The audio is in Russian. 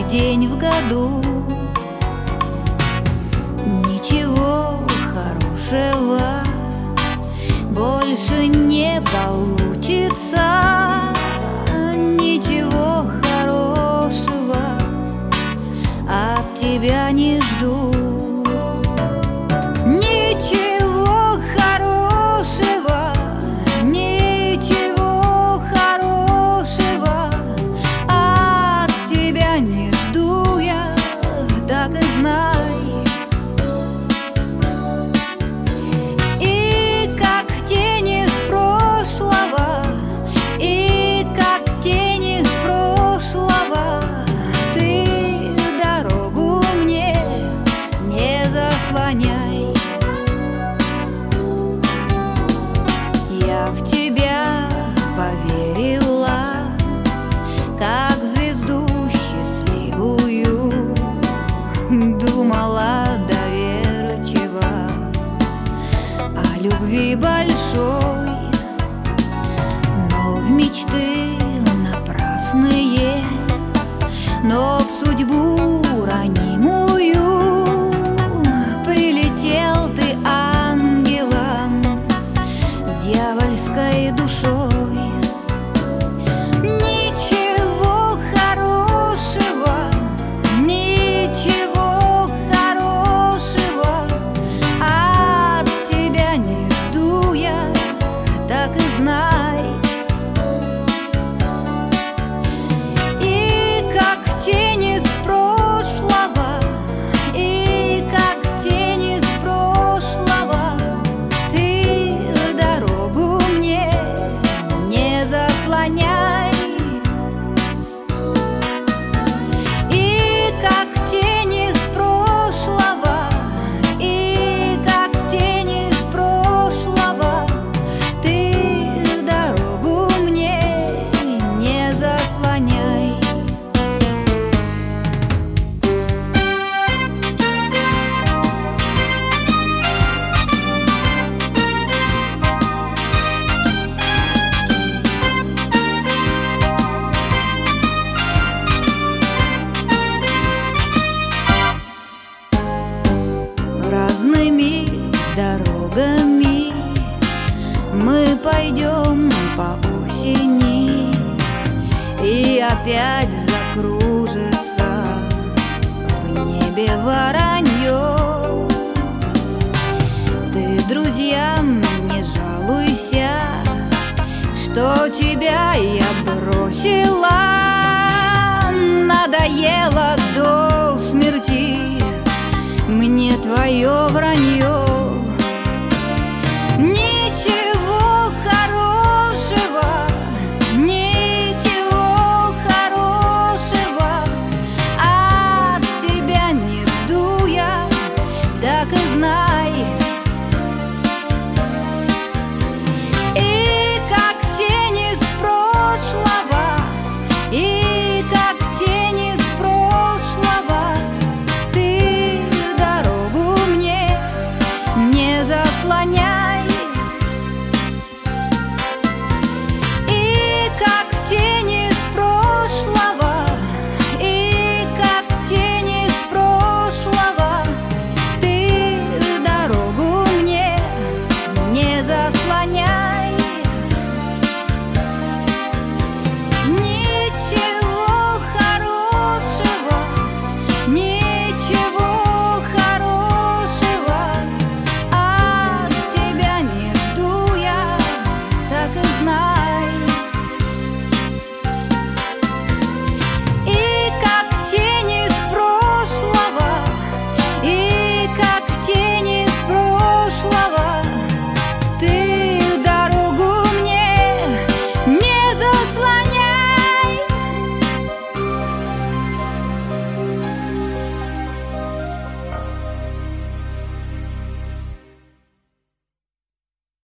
день в году. Ничего хорошего больше не получится. Ничего хорошего от тебя не жду. Ничего хорошего, ничего хорошего от тебя не жду я, так и знай. И как тень из прошлого, и как тень из прошлого, ты дорогу мне не заслоняй. Я в тебя поверила, как в звезду счастливую, думала доверчиво о любви большой, но в мечты напрасные, но в судьбу ранимую прилетел ты ангелом с дьявольской душой. Ничего хорошего, ничего хорошего от тебя не жду я, так и знай. И как тень из прошлого, и как тень из прошлого, ты дорогу мне не заслоняй. И как тень из прошлого, и как тень из прошлого, ты дорогу мне не заслоняй. Разными дорогами мы пойдем по осени, и опять закружится в небе воронье. Ты друзьям не жалуйся, что тебя я бросила, надоело до смерти мне твое вранье. Ничего хорошего, ничего хорошего от тебя не жду я, так и знай. И как тень из прошлого, и как тень из прошлого, ты дорогу мне не заслоняй. И как тень из прошлого, и как тень из прошлого, ты дорогу мне не заслоняй.